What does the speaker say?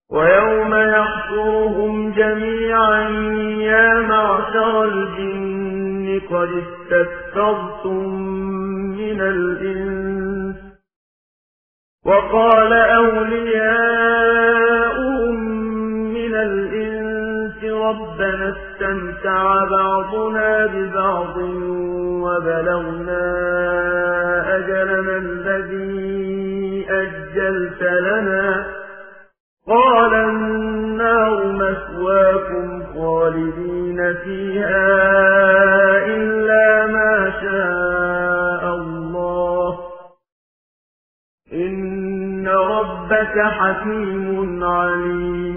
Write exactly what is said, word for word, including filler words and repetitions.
ويوم يحشرهم جميعا يا معشر الجن قد استكثرتم من الإنس وقال أولياؤهم من الإنس ربنا استمتع بعضنا ببعض وبلغنا أجلنا الذي أجلت لنا قال النار مثواكم خالدين فيها إلا ما شاء الله إن ربك حكيم عليم.